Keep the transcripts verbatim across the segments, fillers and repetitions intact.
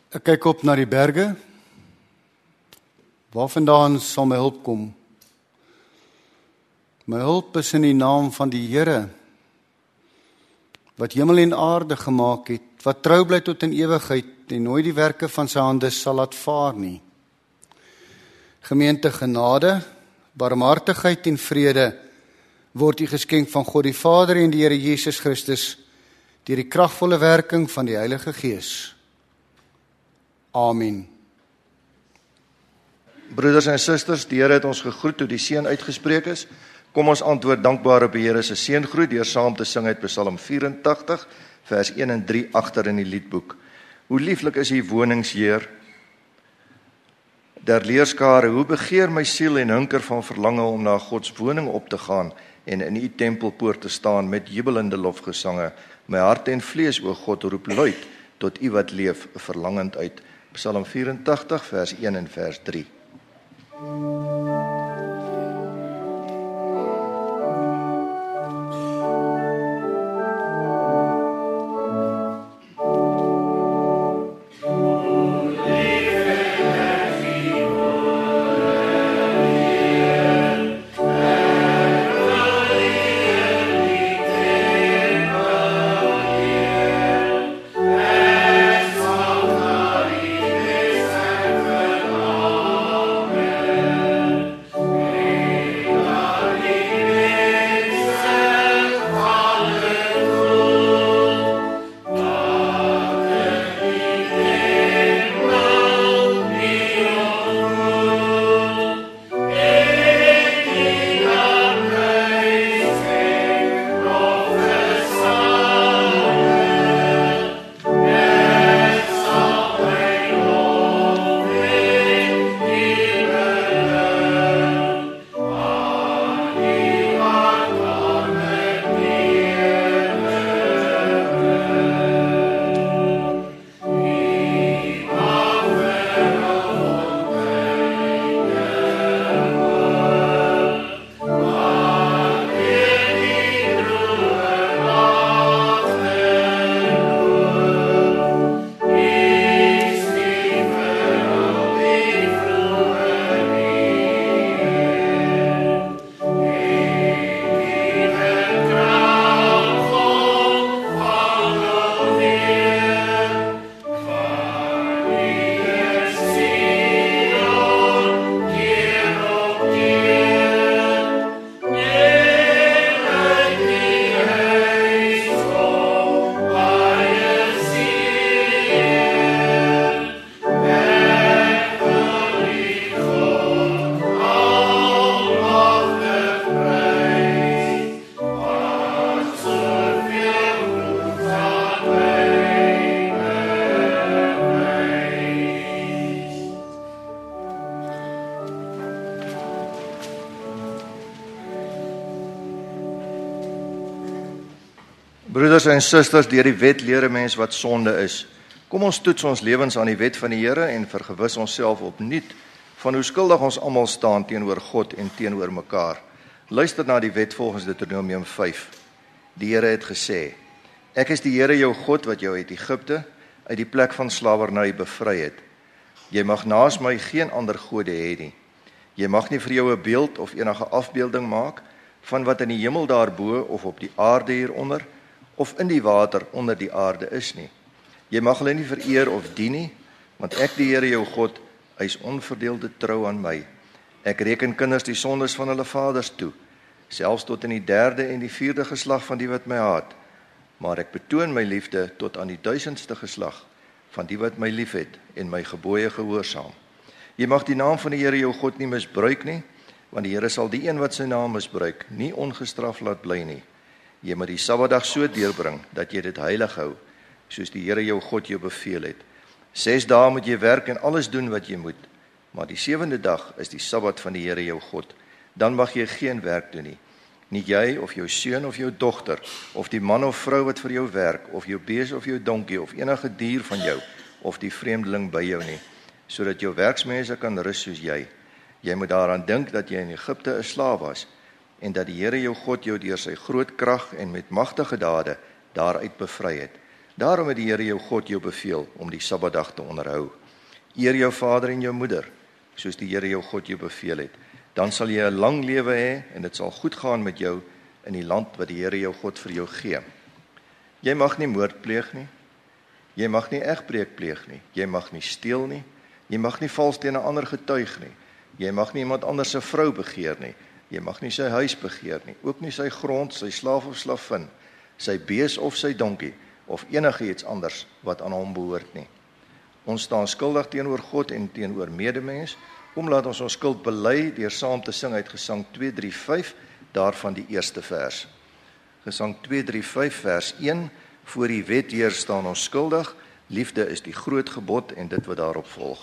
Ek kyk op na die berge. Waarvandaan sal my hulp kom? My hulp is in die naam van die Here, wat hemel en aarde gemaak het, wat trou bly tot in ewigheid en nooit die werke van sy hande sal laat vaar nie. Gemeente, genade, barmhartigheid en vrede word u geskenk van God die Vader en die Here Jesus Christus deur die kragvolle werking van die Heilige Gees. Amen. Broeders en susters, die Here het ons gegroet toe die seën uitgespreek is. Kom ons antwoord dankbaar op die Here se seëngroet deur saam te sing uit Psalm vyerentagtig, vers een en drie agter in die liedboek. Hoe lieflik is u wonings, Heer, der leerskare, hoe begeer my siel en hunker van verlange om na Gods woning op te gaan en in u tempelpoort te staan met jubelende lofgesange. My hart en vlees, o God, roep luid tot u wat leef, verlangend uit. Psalm vyerentagtig, vers een en vers drie. Broeders en susters, deur die wet leer 'n mens wat sonde is. Kom ons toets ons lewens aan die wet van die Here en vergewis onsself opnuut van hoe skuldig ons almal staan teenoor God en teenoor mekaar. Luister na die wet volgens Deuteronomium vyf. Die Here het gesê: Ek is die Here jou God wat jou uit Egipte, uit die plek van slawerny bevry het. Jy mag naas my geen ander gode hê nie. Jy mag nie vir jou 'n beeld of enige afbeelding maak van wat in die hemel daarbo of op die aarde hieronder of in die water onder die aarde is nie. Jy mag hulle nie vereer of dien nie, want ek die Here jou God, hy is onverdeelde trou aan my. Ek reken kinders die sondes van hulle vaders toe, selfs tot in die derde en die vierde geslag van die wat my haat. Maar ek betoon my liefde tot aan die duisendste geslag van die wat my liefhet en my gebooie gehoorsaam. Jy mag die naam van die Here jou God nie misbruik nie, want die Here sal die een wat sy naam misbruik nie ongestraf laat bly nie. Jy moet die Sabbatdag so deurbring dat jy dit heilig hou, soos die Here jou God jou beveel het. Ses dae moet jy werk en alles doen wat jy moet, maar die sewende dag is die Sabbat van die Here jou God. Dan mag jy geen werk doen nie. Nie jy of jou seun of jou dogter, of die man of vrou wat vir jou werk, of jou bees of jou donkie, of enige dier van jou, of die vreemdeling by jou nie, sodat jou werksmense kan rus soos jy. Jy moet daaraan dink dat jy in Egipte 'n slaaf was, en dat die Here jou God jou deur sy groot krag en met magtige dade daaruit bevry het. Daarom het die Here jou God jou beveel om die Sabbatdag te onderhou. Eer jou vader en jou moeder, soos die Here jou God jou beveel het. Dan sal jy 'n lang lewe hê en dit sal goed gaan met jou in die land wat die Here jou God vir jou gee. Jy mag nie moord pleeg nie. Jy mag nie egbreek pleeg nie. Jy mag nie steel nie. Jy mag nie vals teen 'n ander getuig nie. Jy mag nie iemand anders se vrou begeer nie. Jy mag nie sy huis begeer nie. Ook nie sy grond, sy slaaf of slavin, sy bees of sy donkie of enigiets anders wat aan hom behoort nie. Ons staan skuldig teenoor God en teenoor medemens. Kom laat ons ons skuld bely deur saam te sing uit Gesang twee drie vyf, daarvan die eerste vers. Gesang twee drie vyf vers een, voor die wet Heer staan ons skuldig, liefde is die groot gebod en dit wat daarop volg.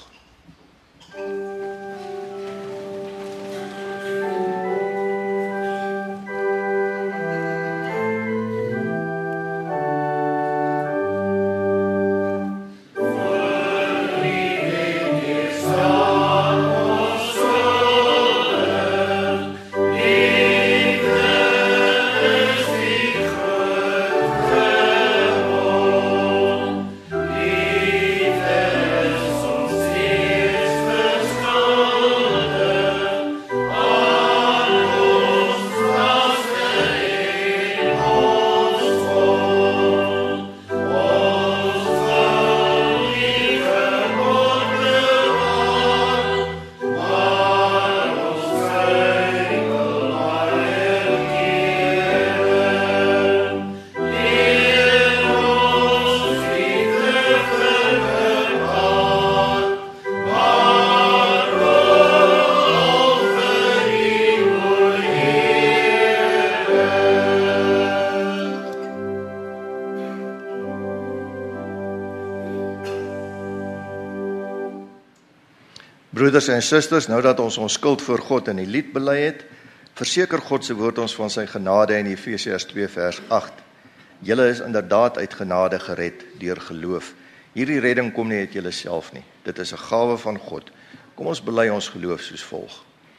Broeders en susters, nou dat ons ons skuld voor God in die lied bely het, verseker God se woord ons van sy genade in Efesiërs twee vers agt. Julle is inderdaad uit genade gered deur geloof. Hierdie redding kom nie uit julle self nie. Dit is 'n gawe van God. Kom ons bely ons geloof soos volg.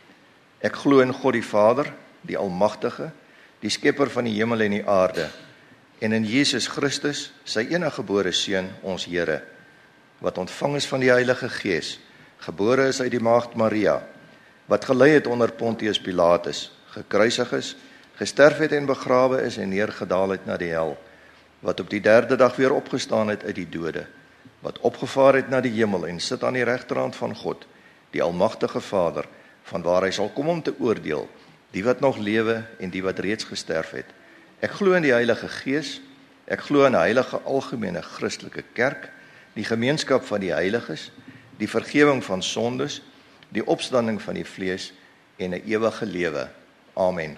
Ek glo in God die Vader, die Almagtige, die skepper van die hemel en die aarde, en in Jesus Christus, sy eniggebore seun, ons Here, wat ontvang is van die Heilige Gees, gebore is uit die maagd Maria, wat gelei het onder Pontius Pilatus, gekruisig is, gesterf het en begrawe is en neergedaal het na die hel, wat op die derde dag weer opgestaan het uit die dode, wat opgevaar het na die hemel en sit aan die regterhand van God, die Almagtige Vader, vanwaar hy sal kom om te oordeel, die wat nog lewe en die wat reeds gesterf het. Ek glo in die Heilige Gees, ek glo in 'n heilige algemene Christelike kerk, die gemeenskap van die heiliges, die vergewing van sondes, die opstanding van die vlees en 'n ewige lewe. Amen.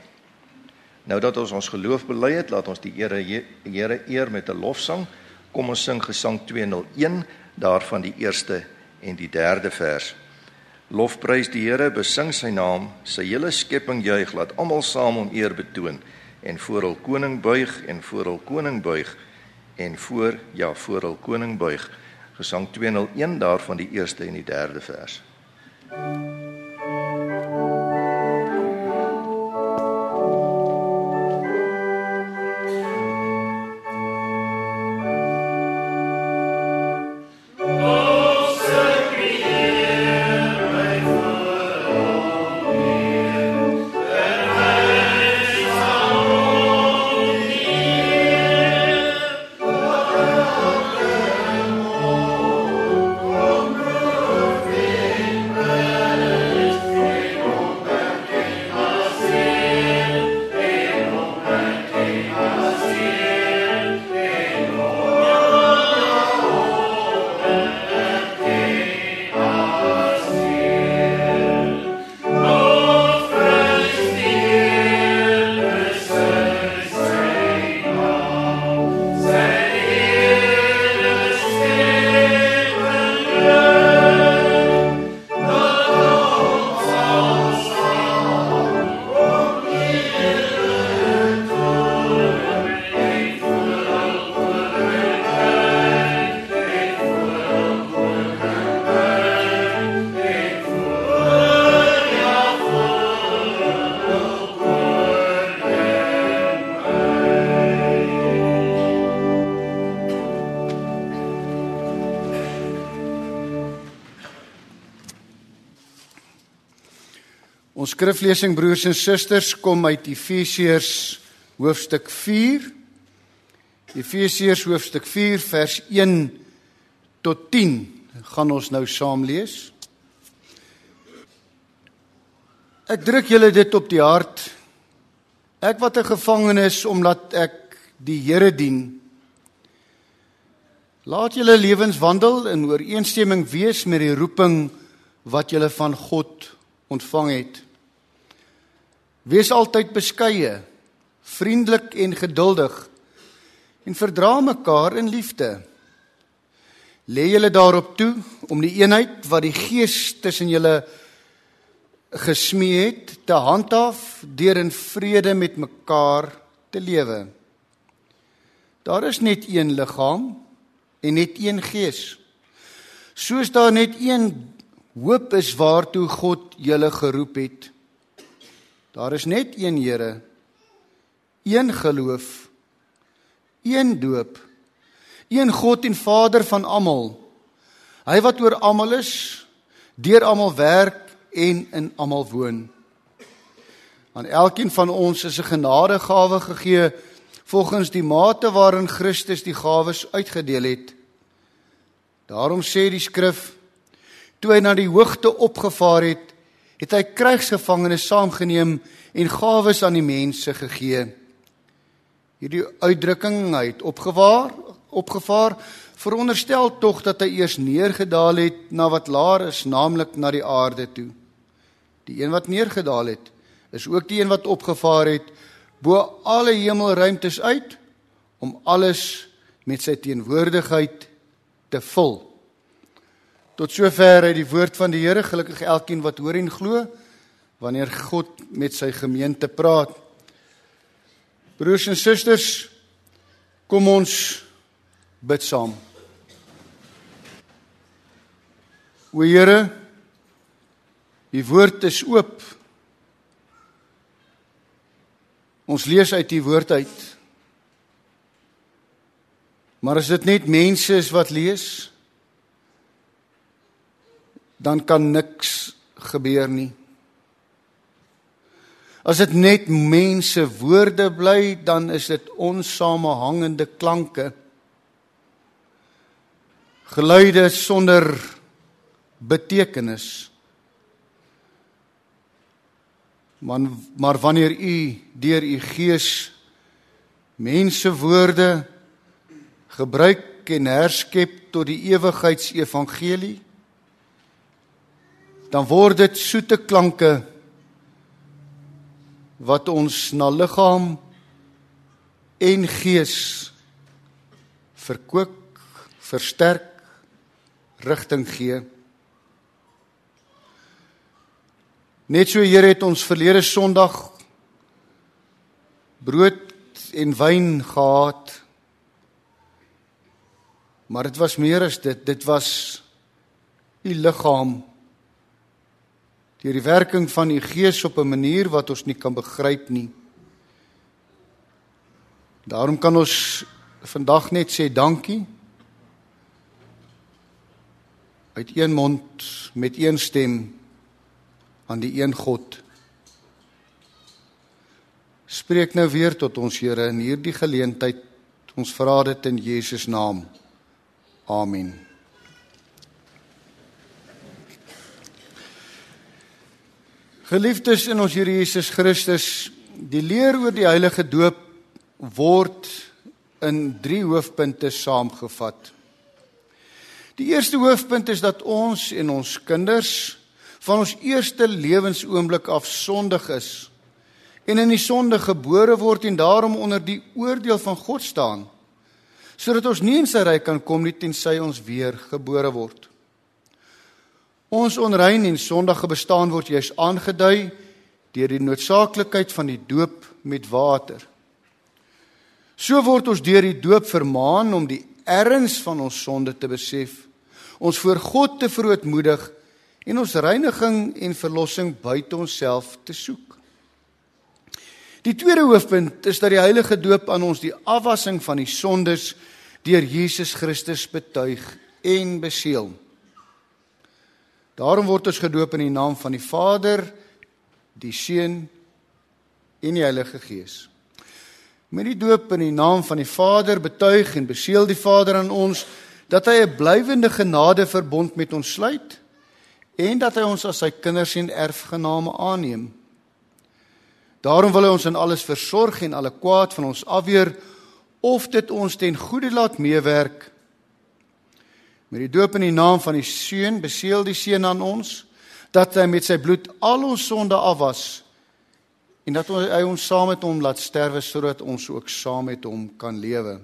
Nou dat ons ons geloof bely het, laat ons die Here Here eer met 'n lofsang. Kom ons sing Gesang tweehonderd een, daarvan die eerste en die derde vers. Lofprys die Here, besing sy naam, sy hele skepping juig, laat almal saam hom eer betoon, en voor hul koning buig, en voor hul koning buig, en voor, ja, voor hul koning buig. Gesang tweehonderd een, daarvan die eerste en die derde vers. Amen. Ons skriflesing, broers en susters, kom uit Efesiërs hoofstuk vier. Efesiërs hoofstuk vier, vers een tot tien, gaan ons nou saam lees. Ek druk julle dit op die hart, ek wat 'n gevangene is, omdat ek die Here dien. Laat julle lewens wandel in ooreenstemming wees met die roeping wat julle van God ontvang het. Wees altyd beskeie, vriendelik en geduldig, en verdra mekaar in liefde. Lê julle daarop toe om die eenheid wat die Gees tussen julle gesmee het, te handhaaf deur in vrede met mekaar te lewe. Daar is net een liggaam en net een Gees. Soos daar net een hoop is waartoe God julle geroep het. Daar is net een Here, een geloof, een doop, een God en Vader van almal. Hy wat oor almal is, deur almal werk en in almal woon. Aan elkeen van ons is 'n genadegawe gegee volgens die mate waarin Christus die gawes uitgedeel het. Daarom sê die skrif, toe hy na die hoogte opgevaar het, het hy krygsgevangenes saamgeneem en gawes aan die mense gegee. Hierdie uitdrukking, hy het opgevaar, opgevaar, veronderstel tog dat hy eers neergedaal het na wat laer is, naamlik na die aarde toe. Die een wat neergedaal het, is ook die een wat opgevaar het, bo alle hemelruimtes uit, om alles met sy teenwoordigheid te vul. Tot sover uit die woord van die Here, gelukkig elkeen wat hoor en glo, wanneer God met sy gemeente praat. Broers en susters, kom ons bid saam. O Here, die woord is oop. Ons lees uit die woord uit. Maar as dit net mense is wat lees, dan kan niks gebeur nie. As dit net mense woorde bly, dan is dit onsamehangende klanke. Geluide sonder betekenis. Maar, maar wanneer u deur u Gees mense woorde gebruik en herskep tot die ewigheidsevangelie, dan word dit soete klanke wat ons na liggaam en gees verkoop, versterk, rigting gee. Net so, Here, het ons verlede Sondag brood en wyn gehad, maar dit was meer as dit, dit was u liggaam, deur die werking van u Gees op 'n manier wat ons nie kan begryp nie. Daarom kan ons vandag net sê dankie, uit een mond, met een stem, aan die een God. Spreek nou weer tot ons, Here, in hierdie geleentheid, ons vra dit in Jesus naam. Amen. Geliefdes in ons Here Jesus Christus, die leer oor die heilige doop word in drie hoofpunte saamgevat. Die eerste hoofpunt is dat ons en ons kinders van ons eerste lewensoomblik af sondig is en in die sonde gebore word en daarom onder die oordeel van God staan, sodat ons nie in sy ryk kan kom nie tensy ons weer gebore word. Ons onrein en sondige bestaan word juis aangedui deur die noodsaaklikheid van die doop met water. So word ons deur die doop vermaan om die erns van ons sonde te besef, ons voor God te verootmoedig en ons reiniging en verlossing buite onsself te soek. Die tweede hoofpunt is dat die heilige doop aan ons die afwassing van die sondes deur Jesus Christus betuig en beseël. Daarom word ons gedoop in die naam van die Vader, die Seun en die Heilige Gees. Met die doop in die naam van die Vader betuig en beseël die Vader aan ons dat hy 'n blywende genadeverbond met ons sluit en dat hy ons as sy kinders en erfgename aanneem. Daarom wil hy ons in alles versorg en alle kwaad van ons afweer, of dit ons ten goeie laat meewerk. Met die doop in die naam van die Seun beseël die Seun aan ons dat hy met sy bloed al ons sonde afwas en dat hy ons saam met hom laat sterwe sodat ons ook saam met hom kan lewe.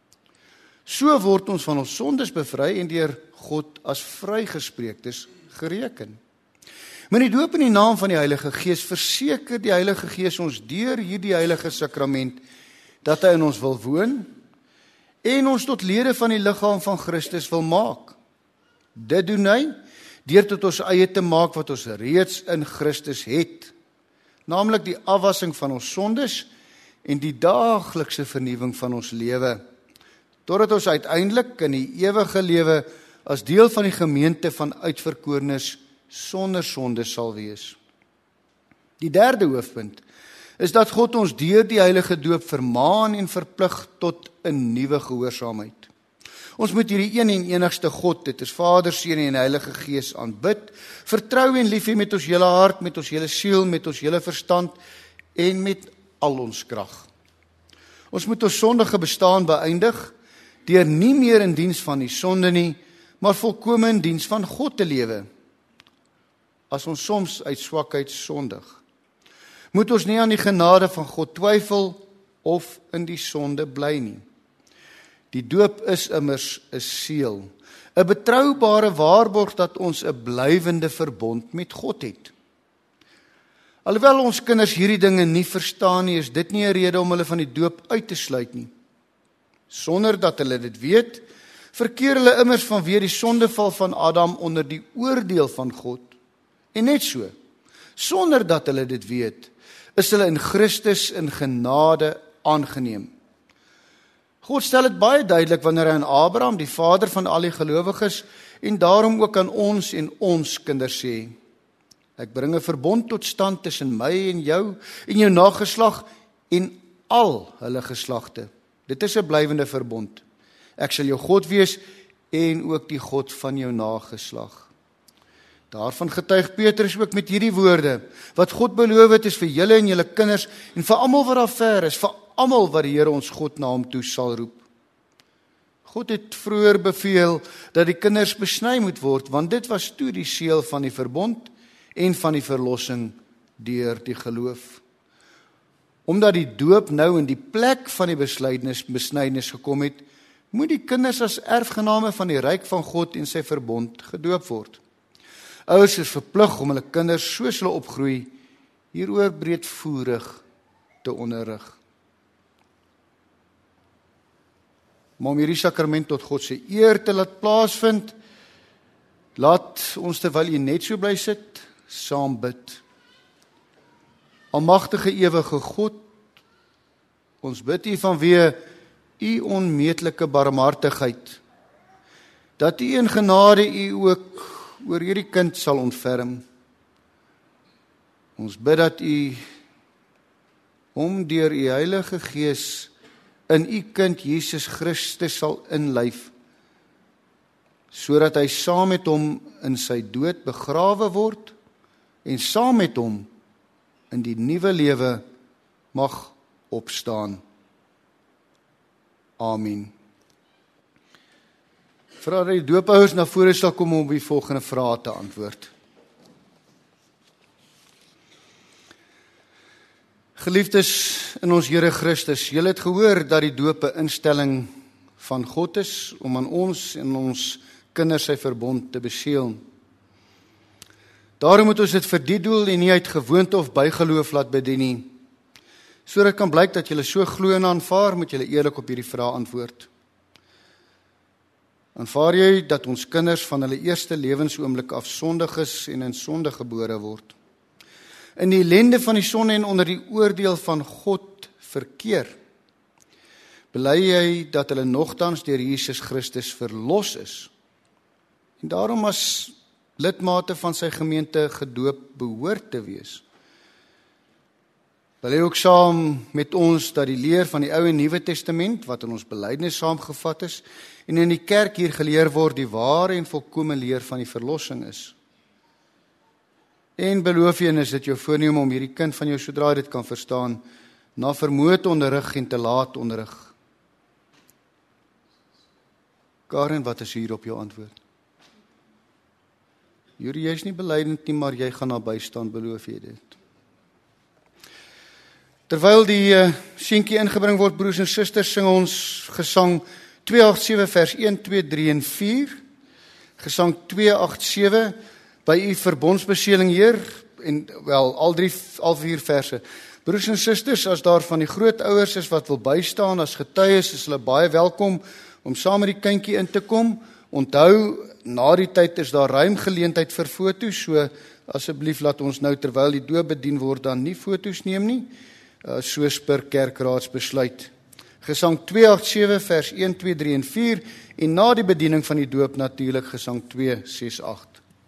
So word ons van ons sondes bevry en deur God as vrygespreektes gereken. Met die doop in die naam van die Heilige Gees verseker die Heilige Gees ons deur hierdie heilige sakrament dat hy in ons wil woon en ons tot lede van die liggaam van Christus wil maak. Dit doen hy deur tot ons eie te maak wat ons reeds in Christus het, naamlik die afwassing van ons sondes en die daaglikse vernuwing van ons lewe, totdat ons uiteindelik in die ewige lewe as deel van die gemeente van uitverkorenes sonder sonde sal wees. Die derde hoofpunt is dat God ons deur die heilige doop vermaan en verplig tot 'n nuwe gehoorsaamheid. Ons moet hierdie een en enigste God, dit is Vader, Seun en Heilige Gees, aanbid, vertrou en lief hê met ons hele hart, met ons hele siel, met ons hele verstand en met al ons krag. Ons moet ons sondige bestaan beëindig deur nie meer in diens van die sonde nie, maar volkome in diens van God te lewe. As ons soms uit swakheid sondig, moet ons nie aan die genade van God twyfel of in die sonde bly nie. Die doop is immers 'n seël, 'n betroubare waarborg dat ons 'n blywende verbond met God het. Alhoewel ons kinders hierdie dinge nie verstaan nie, is dit nie 'n rede om hulle van die doop uit te sluit nie. Sonder dat hulle dit weet, verkeer hulle immers vanweë die sondeval van Adam onder die oordeel van God. En net so, sonder dat hulle dit weet, is hulle in Christus in genade aangeneem. God stel dit baie duidelik wanneer hy aan Abraham, die vader van al die gelowiges, en daarom ook aan ons en ons kinders sê: Ek bring 'n verbond tot stand tussen my en jou en jou nageslag en al hulle geslagte. Dit is 'n blywende verbond. Ek sal jou God wees en ook die God van jou nageslag. Daarvan getuig Petrus ook met hierdie woorde: Wat God beloof het is vir julle en julle kinders en vir almal wat daar ver is, vir almal wat die Here ons God na hom toe sal roep. God het vroeër beveel dat die kinders besny moet word, want dit was toe die seël van die verbond en van die verlossing deur die geloof. Omdat die doop nou in die plek van die beslydenis besnydenis gekom het, moet die kinders as erfgename van die ryk van God en sy verbond gedoop word. Ouers is verplig om hulle kinders soos hulle opgroei hieroor breedvoerig te onderrig. Maar om hierdie sakrament tot God se eer te laat plaasvind, laat ons terwyl jy net so bly sit, saam bid. Almagtige ewige God, ons bid U vanweë U onmeetlike barmhartigheid, dat U in genade U ook oor hierdie kind sal ontferm. Ons bid dat U hom deur U Heilige Gees in U kind Jesus Christus sal inlyf, sodat hy saam met hom in sy dood begrawe word en saam met hom in die nuwe lewe mag opstaan. Amen. Vra dat die doopouers na vore sal kom om op die volgende vrae te antwoord. Geliefdes in ons Here Christus, julle het gehoor dat die doop 'n instelling van God is om aan ons en ons kinders sy verbond te beseël. Daarom moet ons dit vir die doel en nie uit gewoonte of bygeloof laat bedien nie. Sodat kan blyk dat julle so glo en aanvaar, moet julle eerlik op hierdie vraag antwoord. Aanvaar jy dat ons kinders van hulle eerste lewensoomblik af sondig is en in sonde gebore word? In die ellende van die sonde en onder die oordeel van God verkeer? Bely jy dat hulle nogtans deur Jesus Christus verlos is en daarom as lidmate van sy gemeente gedoop behoort te wees? Wil hy ook saam met ons dat die leer van die Ou en Nuwe Testament, wat in ons belydenis saamgevat is, en in die kerk hier geleer word, die ware en volkome leer van die verlossing is. En beloof jy, en is dit jou voorneem om hierdie kind van jou, sodra jy dit kan verstaan, na vermoë te onderrig en te laat onderrig. Karen, wat is hier op jou antwoord? Juri, jy is nie belydend nie, maar jy gaan na bystaan, beloof jy dit? Terwyl die uh, seentjie ingebring word, broers en susters, sing ons gesang twee agt sewe vers een, twee, drie en vier. Gesang twee agt sewe, by u verbondsbeseeling, Heer, en wel, al drie, al vier verse. Broers en susters, as daar van die grootouers is wat wil bystaan, as getuies, is hulle baie welkom om saam met die kindjie in te kom. Onthou, na die tyd is daar ruim geleentheid vir foto's, so asseblief laat ons nou terwyl die doop bedien word dan nie foto's neem nie, uh, soos per kerkraadsbesluit. Gesang twee agt sewe vers een, twee, drie en vier en na die bediening van die doop natuurlik gesang twee ses agt.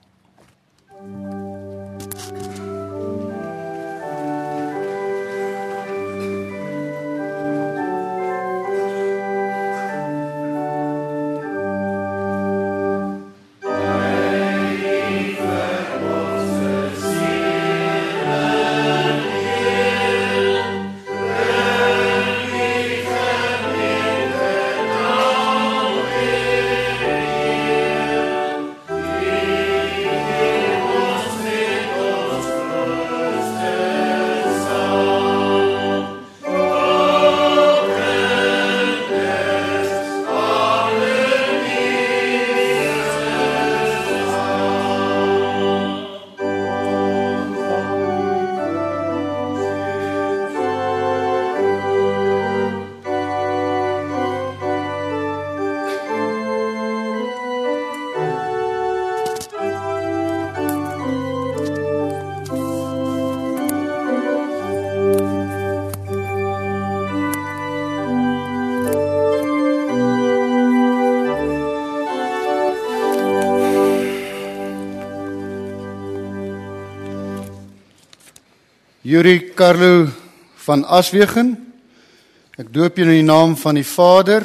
Yuri Carlo van Aswegen, ek doop julle in die naam van die Vader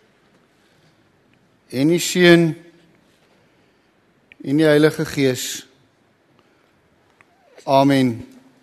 en die Seun en die Heilige Gees. Amen.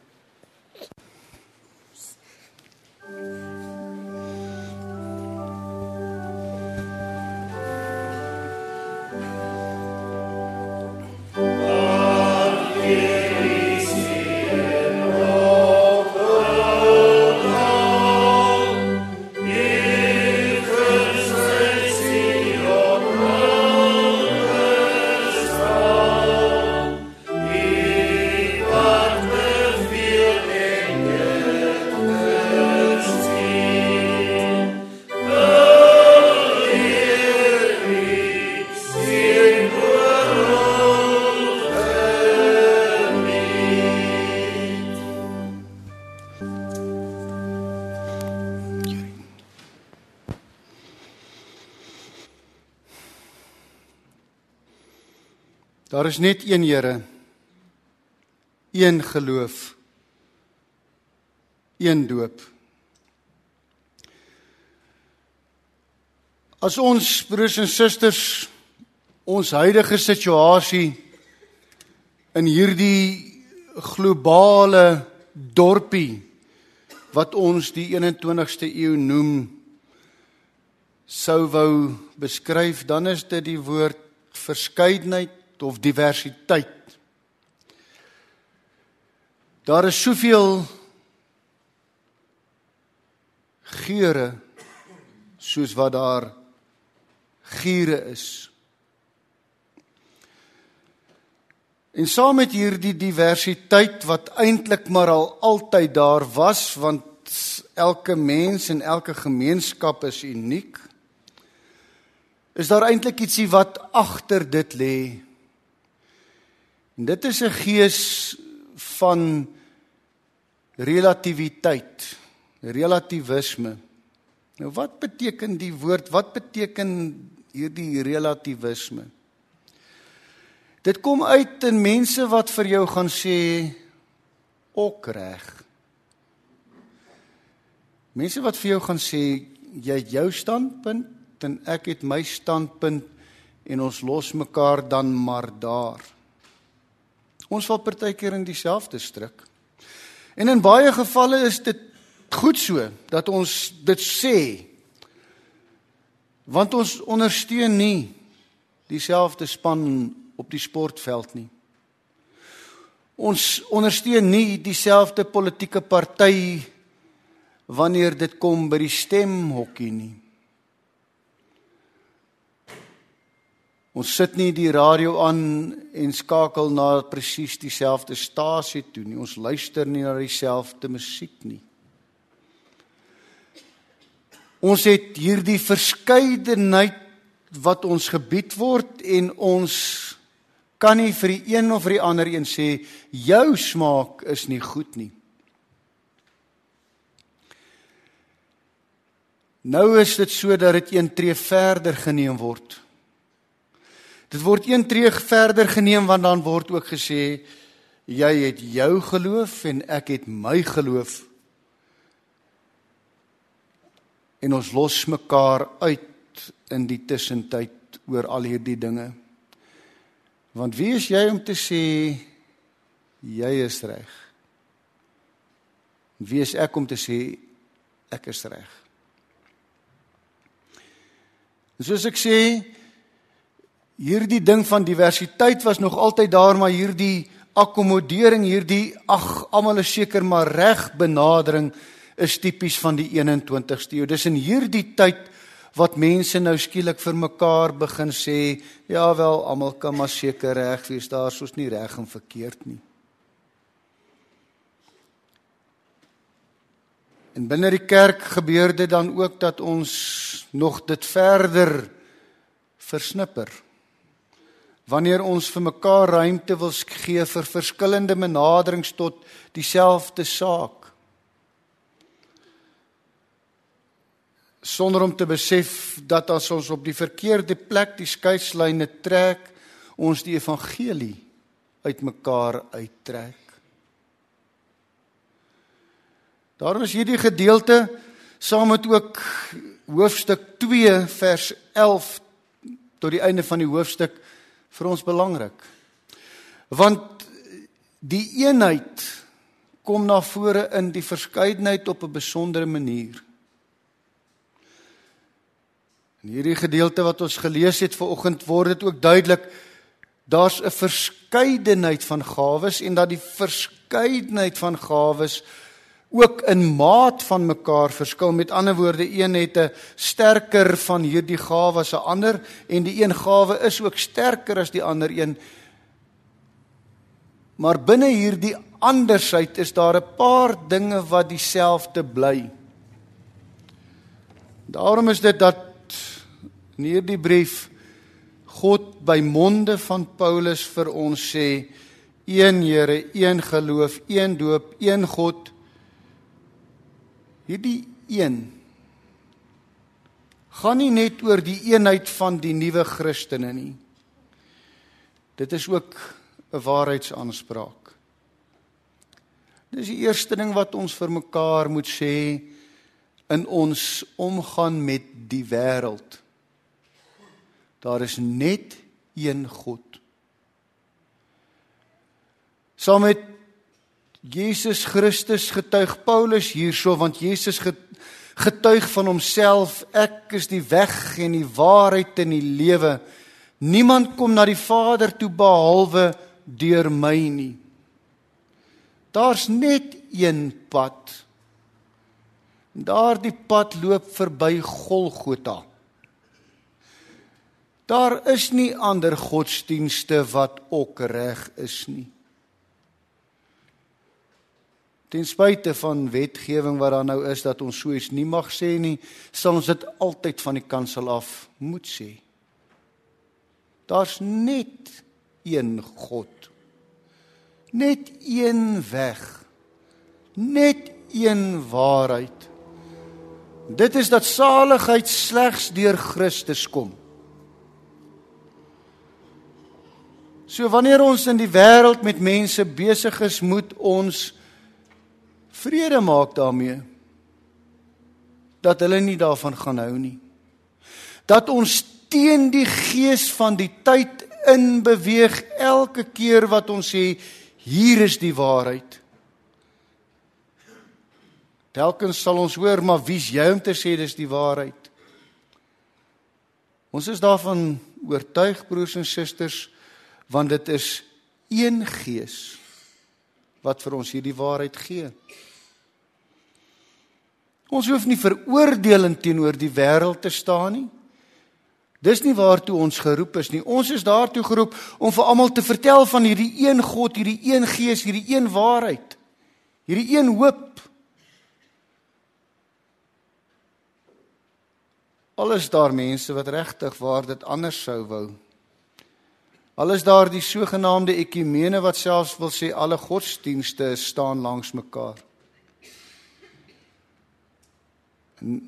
Daar is net een Here, een geloof, een doop. As ons, broers en susters, ons huidige situasie in hierdie globale dorpie, wat ons die eenentwintigste eeu noem, sou wou beskryf, dan is dit die woord verskeidenheid of diversiteit. Daar is soveel geure soos wat daar giere is. En saam met hierdie diversiteit wat eintlik maar al altyd daar was, want elke mens en elke gemeenskap is uniek, is daar eintlik ietsie wat agter dit lê. En dit is 'n gees van relativiteit, relativisme. Nou wat beteken die woord, wat beteken hierdie relativisme? Dit kom uit in mense wat vir jou gaan sê, ook reg. Mense wat vir jou gaan sê, jy het jou standpunt en ek het my standpunt en ons los mekaar dan maar daar. Ons val partykeer in dieselfde stryk. En in baie gevalle is dit goed so, dat ons dit sê, want ons ondersteun nie dieselfde span op die sportveld nie. Ons ondersteun nie dieselfde politieke party wanneer dit kom by die stemhokkie nie. Ons sit nie die radio aan en skakel na presies dieselfde stasie toe nie. Ons luister nie na dieselfde musiek nie. Ons het hierdie verskeidenheid wat ons gebied word en ons kan nie vir die een of vir die ander een sê, jou smaak is nie goed nie. Nou is dit so dat dit een tree verder geneem word. Dit word een tree verder geneem want dan word ook gesê, jy het jou geloof en ek het my geloof. En ons los mekaar uit in die tussentyd oor al hierdie dinge. Want wie is jy om te sê, jy is reg? Wie is ek om te sê, ek is reg? En soos ek sê, hierdie ding van diversiteit was nog altyd daar, maar hierdie akkommodering, hierdie, ag, almal is seker maar reg benadering, is tipies van die eenentwintigste eeu. Dis in hierdie tyd wat mense nou skielik vir mekaar begin sê, ja wel, almal kan maar seker reg wees, daar is ons nie reg en verkeerd nie. En binne die kerk gebeur dit dan ook dat ons nog dit verder versnipper. Wanneer ons vir mekaar ruimte wil gee vir verskillende benaderings tot dieselfde saak. Sonder om te besef dat as ons op die verkeerde plek die skeidslyne trek, ons die evangelie uit mekaar uittrek. Daarom is hierdie gedeelte, saam met ook hoofstuk twee vers elf tot die einde van die hoofstuk, vir ons belangrik. Want die eenheid kom na vore in die verskeidenheid op 'n besondere manier. In hierdie gedeelte wat ons gelees het vanoggend word dit ook duidelik, daar's 'n verskeidenheid van gawes en dat die verskeidenheid van gawes ook in maat van mekaar verskil. Met ander woorde, een het 'n sterker van hierdie gawe as 'n ander en die een gawe is ook sterker as die ander een. Maar binne hierdie andersheid is daar 'n paar dinge wat dieselfde bly. Daarom is dit dat in hierdie brief God by monde van Paulus vir ons sê, een Here, een geloof, een doop, een God. Hierdie een gaan nie net oor die eenheid van die nuwe Christene nie. Dit is ook 'n waarheidsaanspraak. Dis die eerste ding wat ons vir mekaar moet sê in ons omgaan met die wêreld. Daar is net een God. Saam met Jesus Christus getuig Paulus hierso, want Jesus getuig van homself, ek is die weg en die waarheid en die lewe. Niemand kom na die Vader toe behalwe deur my nie. Daar's net een pad. Daardie pad loop verby Golgotha. Daar is nie ander godsdienste wat ook reg is nie. Ten spyte van wetgewing wat daar nou is, dat ons so iets nie mag sê nie, sal ons dit altyd van die kansel af moet sê. Daar's net een God. Net een weg. Net een waarheid. Dit is dat saligheid slegs deur Christus kom. So wanneer ons in die wêreld met mense besig is, moet ons vrede maak daarmee. dat hulle nie daarvan gaan hou nie. Dat ons teen die gees van die tyd in beweeg elke keer wat ons sê, hier is die waarheid. Telkens sal ons hoor, maar wie's jy om te sê dis die waarheid? Ons is daarvan oortuig, broers en susters, want dit is een gees wat vir ons hierdie waarheid gee. Ons hoef nie veroordelend teenoor die wêreld te staan nie. Dis nie waartoe ons geroep is nie. Ons is daartoe geroep om vir almal te vertel van hierdie een God, hierdie een gees, hierdie een waarheid, hierdie een hoop. Al is daar mense wat regtig waar dit anders sou wou. Al is daar die sogenaamde ekumene wat selfs wil sê alle godsdienste staan langs mekaar. En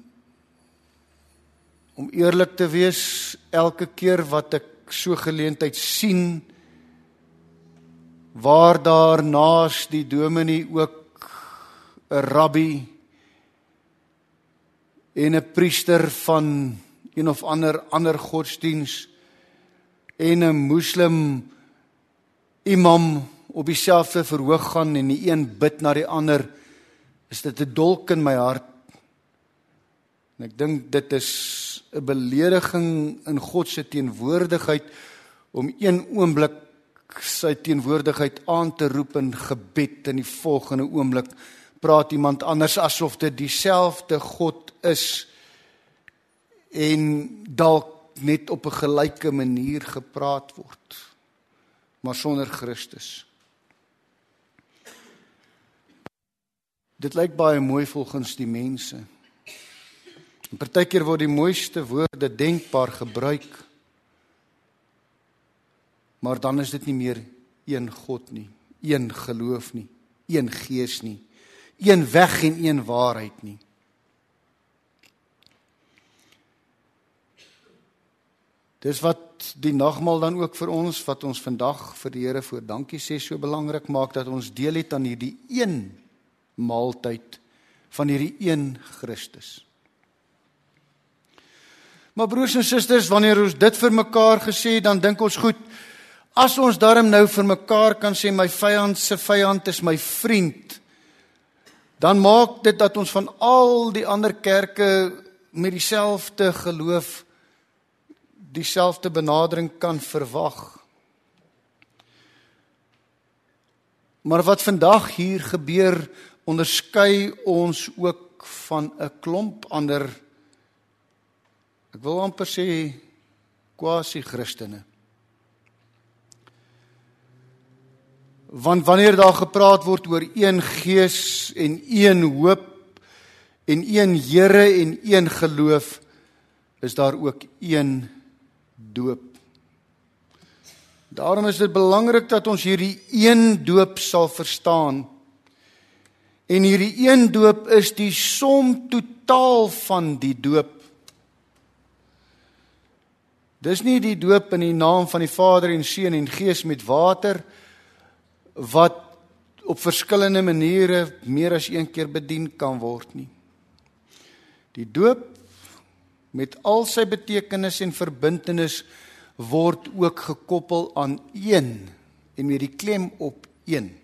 om eerlik te wees, elke keer wat ek so geleentheid sien, waar daar naas die dominee ook 'n rabbi en 'n priester van een of ander ander godsdiens en 'n moslim imam op dieselfde verhoog gaan en die een bid na die ander, is dit 'n dolk in my hart. En ek dink dit is 'n belediging in God se teenwoordigheid om een oomblik sy teenwoordigheid aan te roep in gebed, en die volgende oomblik praat iemand anders asof dit dieselfde God is en dalk net op 'n gelyke manier gepraat word, maar sonder Christus. Dit lyk baie mooi volgens die mense. En partykeer word die mooiste woorde denkbaar gebruik, maar dan is dit nie meer een God nie, een geloof nie, een gees nie, een weg en een waarheid nie. Dis wat die nagmaal dan ook vir ons, wat ons vandag vir die Here voor dankie sê, so belangrik maak, dat ons deel het aan hierdie een maaltyd van hierdie een Christus. Maar broers en susters, wanneer ons dit vir mekaar gesê, dan dink ons goed, as ons daarom nou vir mekaar kan sê, my vyand se vyand is my vriend, dan maak dit dat ons van al die ander kerke met dieselfde geloof, dieselfde benadering kan verwag. Maar wat vandag hier gebeur, onderskei ons ook van 'n klomp ander, ek wil amper sê, quasi-Christene. Want wanneer daar gepraat word oor een gees en een hoop en een Here en een geloof, is daar ook een doop. Daarom is dit belangrik dat ons hierdie een doop sal verstaan. En hierdie een doop is die som totaal van die doop. Dis nie die doop in die naam van die Vader en Seun en Gees met water, wat op verskillende maniere meer as een keer bedien kan word nie. Die doop met al sy betekenis en verbintenis word ook gekoppel aan een en met die klem op een.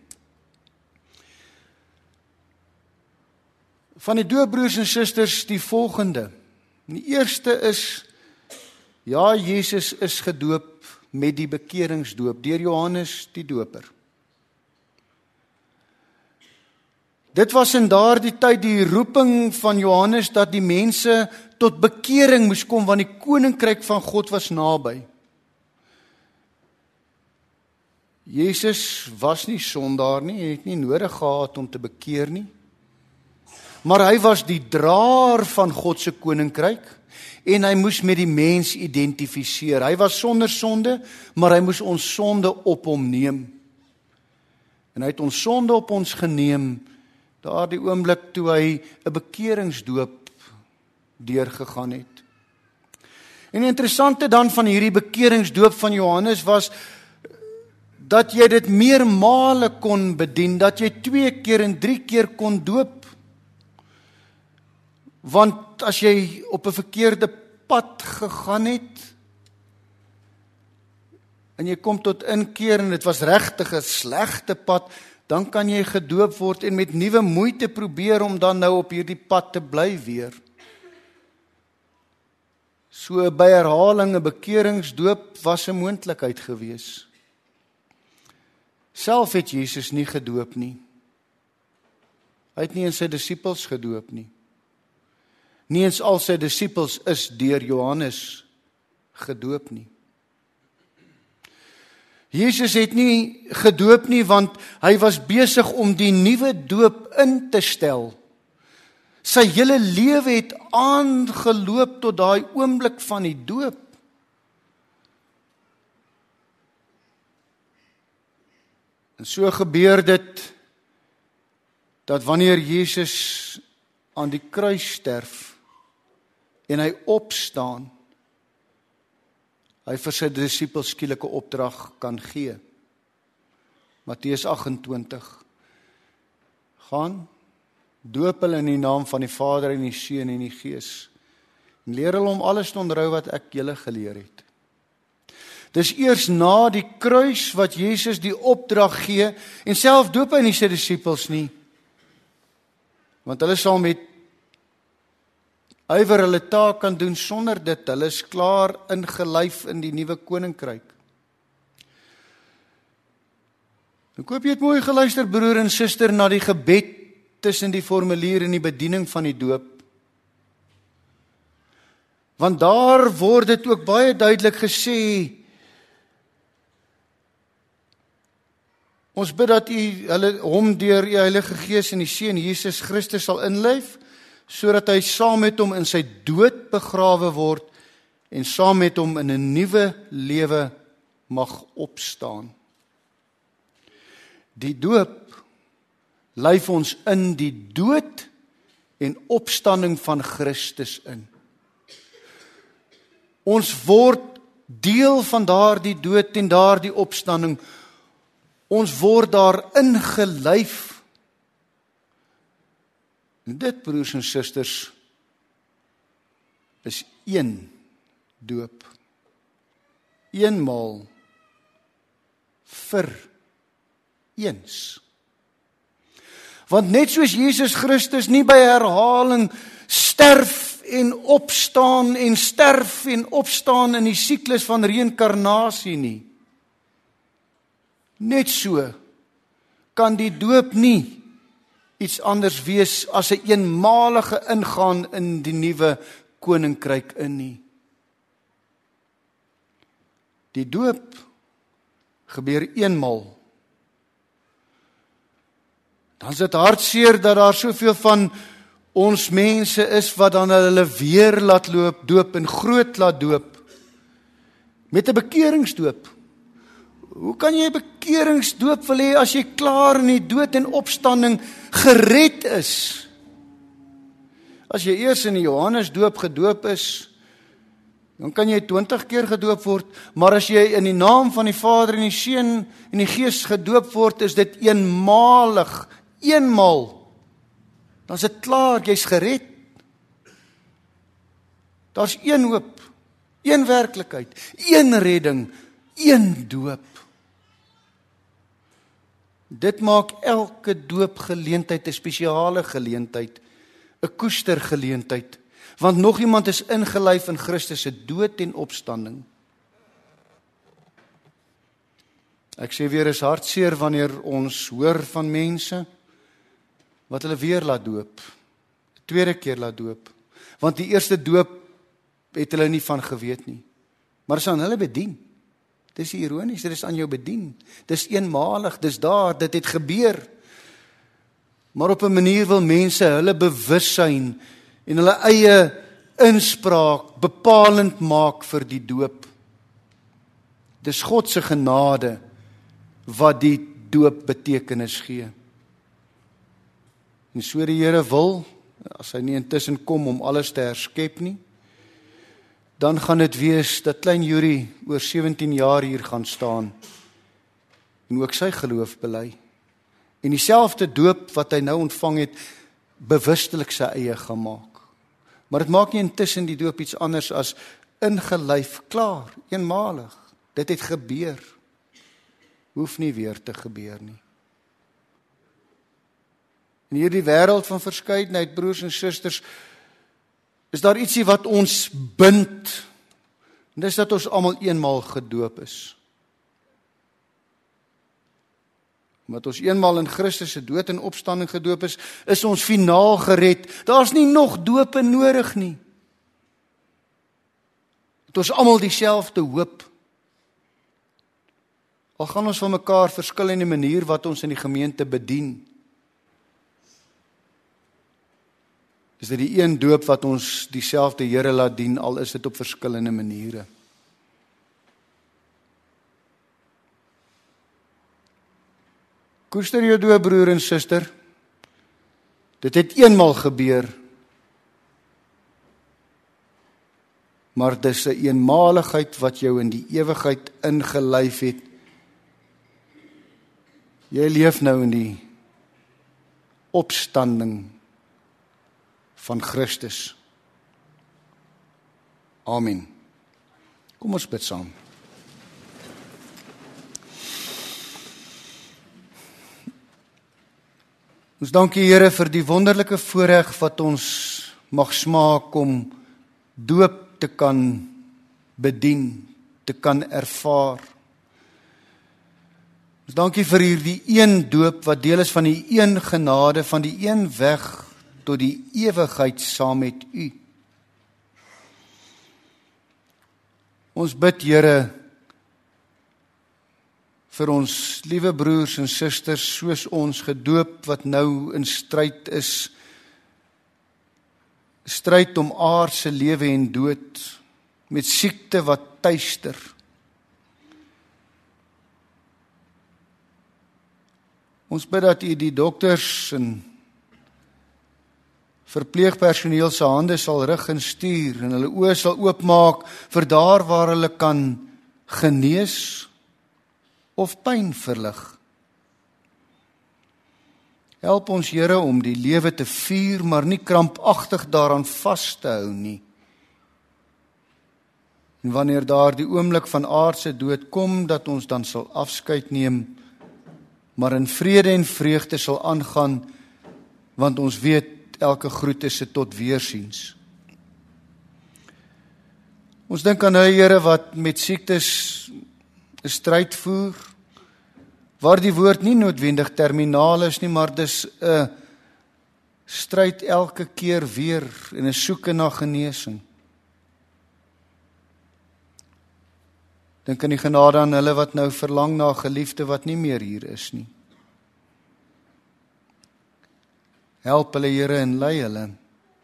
Van die doop, broers en susters, die volgende. Die eerste is, ja, Jesus is gedoop met die bekeringsdoop deur Johannes die Doper. Dit was in daardie tyd die roeping van Johannes dat die mense tot bekering moes kom, want die koninkryk van God was naby. Jesus was nie sondaar nie, hy het nie nodig gehad om te bekeer nie. Maar hy was die draer van God se koninkryk en hy moes met die mens identifiseer. Hy was sonder sonde, maar hy moes ons sonde op hom neem. En hy het ons sonde op ons geneem daardie oomblik toe hy 'n bekeringsdoop deurgegaan het. En die interessante dan van hierdie bekeringsdoop van Johannes was dat jy dit meermale kon bedien, dat jy twee keer en drie keer kon doop. Want wat as jy op 'n verkeerde pad gegaan het, en jy kom tot inkeer en dit was regtig 'n slegte pad, dan kan jy gedoop word en met nuwe moeite probeer om dan nou op hierdie pad te bly weer. So by herhaling 'n bekeringsdoop was 'n moontlikheid gewees. Self het Jesus nie gedoop nie. Hy het nie eens sy disippels gedoop nie. Nie eens al sy disippels is deur Johannes gedoop nie. Jesus het nie gedoop nie, want hy was besig om die nuwe doop in te stel. Sy hele lewe het aangeloop tot daai oomblik van die doop. En so gebeur dit, dat wanneer Jesus aan die kruis sterf, en hy opstaan, hy vir sy disippels skielike opdrag kan gee. Matteus agt en twintig. Gaan, doop hulle in die naam van die Vader en die Seun en die Gees, en leer hulle om alles te onthou wat ek julle geleer het. Dis eers na die kruis wat Jesus die opdrag gee, en self doop hy nie sy disippels nie, want hulle sal met ywer hulle taak kan doen sonder dit. Hulle is klaar ingelyf in die nuwe koninkryk. Ek hoop jy het mooi geluister, broer en suster, na die gebed tussen die formulier en die bediening van die doop. Want daar word dit ook baie duidelik gesê, ons bid dat u hulle hom deur u Heilige Gees en die Seun Jesus Christus sal inlyf, sodat hy saam met hom in sy dood begrawe word en saam met hom in 'n nuwe lewe mag opstaan. Die doop lyf ons in die dood en opstanding van Christus in. Ons word deel van daardie dood en daardie opstanding. Ons word daar ingelyf. En dit, broers en susters, is een doop. Eenmaal vir eens. Want net soos Jesus Christus nie by herhaling sterf en opstaan en sterf en opstaan in die siklus van reïnkarnasie nie, net so kan die doop nie iets anders wees as 'n eenmalige ingaan in die nuwe koninkryk in nie. Die doop gebeur eenmaal. Dan is dit hartseer dat daar soveel van ons mense is wat dan hulle weer laat loop, doop en groot laat doop met 'n bekeringsdoop. Hoe kan jy 'n bekeringsdoop wil hê as jy klaar in die dood en opstanding gered is? As jy eers in die Johannesdoop gedoop is, dan kan jy twintig keer gedoop word, maar as jy in die naam van die Vader en die Seun en die Gees gedoop word, is dit eenmalig, eenmaal. Dan is dit klaar, jy's gered. Daar's een hoop, een werklikheid, een redding, een doop. Dit maak elke doopgeleentheid 'n spesiale geleentheid, 'n koestergeleentheid, want nog iemand is ingelyf in Christus se dood en opstanding. Ek sê weer, is hartseer wanneer ons hoor van mense wat hulle weer laat doop, tweede keer laat doop, want die eerste doop het hulle nie van geweet nie, maar is aan hulle bedien. Dis ironies, dit is aan jou bedien. Dis eenmalig, dis daar, dit het gebeur. Maar op 'n manier wil mense hulle bewussyn en hulle eie inspraak bepalend maak vir die doop. Dis God se genade wat die doop betekenis gee. En so die Here wil, as hy nie intussen kom om alles te herskep nie, dan gaan dit wees dat klein Yuri oor sewentien jaar hier gaan staan en ook sy geloof bely. En dieselfde doop wat hy nou ontvang het, bewustelik sy eie gemaak. Maar dit maak nie intussen die doop iets anders as ingelyf, klaar, eenmalig. Dit het gebeur. Hoef nie weer te gebeur nie. In hierdie wêreld van verskeidenheid, broers en susters, is daar ietsie wat ons bind. En dis dat ons almal eenmaal gedoop is. Omdat ons eenmaal in Christus se dood en opstanding gedoop is, is ons finaal gered. Daar's nie nog dope nodig nie. Het ons almal dieselfde hoop. Al gaan ons van mekaar verskil in die manier wat ons in die gemeente bedien. Is dit die een doop wat ons dieselfde Here laat dien, al is dit op verskillende maniere. Koester jou doop, broer en suster. Dit het eenmaal gebeur. Maar dis 'n eenmaligheid wat jou in die ewigheid ingelyf het. Jy leef nou in die opstanding van Christus. Amen. Kom ons bid saam. Ons dank U, Here, vir die wonderlike voorreg wat ons mag smaak om doop te kan bedien, te kan ervaar. Ons dank U vir hierdie een doop wat deel is van die een genade, van die een weg tot die ewigheid saam met U. Ons bid, Here, vir ons liewe broers en susters soos ons gedoop wat nou in stryd is, stryd om aardse lewe en dood, met siekte wat tuister. Ons bid dat U die dokters en verpleegpersoneel se hande sal rig en stuur en hulle oë sal oopmaak vir daar waar hulle kan genees of pyn verlig. Help ons, Here, om die lewe te vier, maar nie krampagtig daaraan vas te hou nie. En wanneer daar die oomblik van aardse dood kom, dat ons dan sal afskeid neem, maar in vrede en vreugde sal aangaan, want ons weet elke groet is tot weersiens. Ons dink aan hy, Here, wat met siektes 'n stryd voer, waar die woord nie noodwendig terminaal is nie, maar dis 'n stryd elke keer weer en 'n soeke na genesing. Dink aan die genade aan hulle wat nou verlang na 'n geliefde wat nie meer hier is nie. Help hulle, Here, en lei hulle.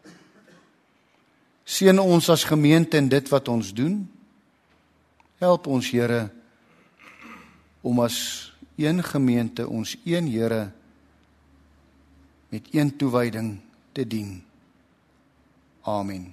Seën ons as gemeente in dit wat ons doen. Help ons, Here, om as een gemeente, ons een Here, met een toewyding te dien. Amen.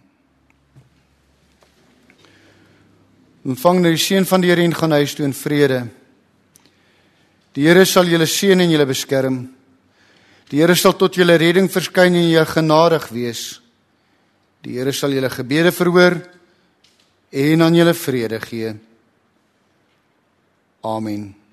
Ontvang nou die seën van die Here en gaan huis toe in vrede. Die Here sal julle seën en julle beskerm. Die Here sal tot julle redding verskyn en julle genadig wees. Die Here sal julle gebede verhoor en aan julle vrede gee. Amen.